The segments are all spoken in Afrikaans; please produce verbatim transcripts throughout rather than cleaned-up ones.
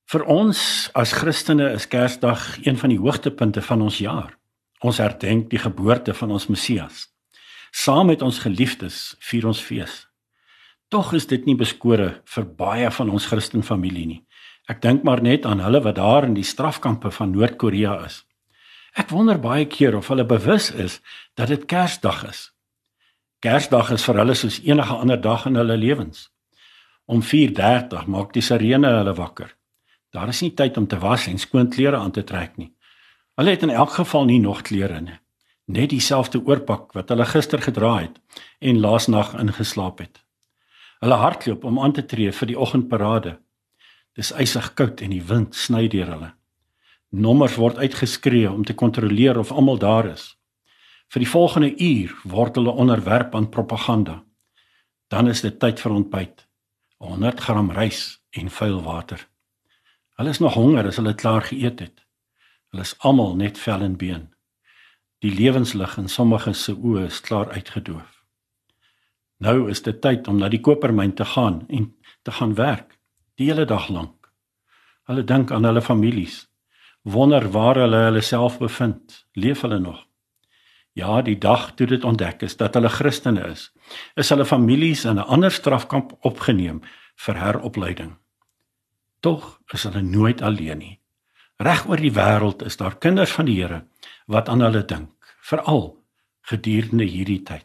Vir ons as Christene is Kersdag een van die hoogtepunte van ons jaar. Ons herdenk die geboorte van ons Messias. Saam met ons geliefdes vier ons fees. Tog is dit nie beskore vir baie van ons Christen familie nie. Ek dink maar net aan hulle wat daar in die strafkampe van Noord-Korea is. Ek wonder baie keer of hulle bewus is dat dit Kersdag is. Kersdag is vir hulle soos enige ander dag in hulle lewens. Om vier dertig maak die sirene hulle wakker. Daar is nie tyd om te was en skoon klere aan te trek nie. Hulle het in elk geval nie nog klere nie. Net dieselfde oorpak wat hulle gister gedra het en laasnag ingeslaap het. Hulle hardloop om aan te tree vir die oggendparade. Dis ysig koud en die wind sny deur hulle. Nommers word uitgeskree om te kontroleer of almal daar is. Vir die volgende uur word hulle onderwerp aan propaganda. Dan is dit tyd vir ontbyt. honderd gram rys en vuil water. Hulle is nog honger as hulle klaar geëet het. Hulle is almal net vel en been. Die lewenslig in sommige se oë is klaar uitgedoof. Nou is dit tyd om na die kopermyn te gaan en te gaan werk, die hele dag lank. Hulle dink aan hulle families, wonder waar hulle hulle self bevind, leef hulle nog. Ja, die dag toe dit ontdek is dat hulle Christene is, is hulle families in 'n ander strafkamp opgeneem vir heropleiding. Tog is hulle nooit alleen nie. Reg oor die wêreld is daar kinders van die Here wat aan hulle dink, veral gedurende hierdie tyd.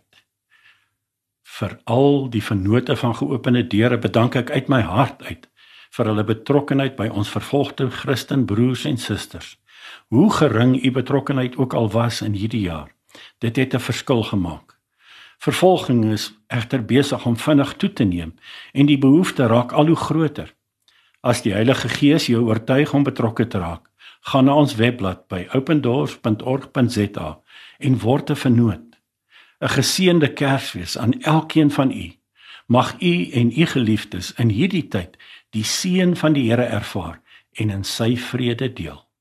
Vir al die vennote van geopende deure bedank ek uit my hart uit vir hulle betrokkenheid by ons vervolgde Christen broers en susters. Hoe gering u betrokkenheid ook al was in hierdie jaar, dit het 'n verskil gemaak. Vervolging is egter besig om vinnig toe te neem en die behoefte raak al hoe groter. As die Heilige Gees jou oortuig om betrokke te raak, gaan na ons webblad by opendoors punt org punt za en word 'n vennoot. 'n Geseënde Kersfees aan elkeen van u. Mag u en u geliefdes in hierdie tyd die seën van die Here ervaar en in sy vrede deel.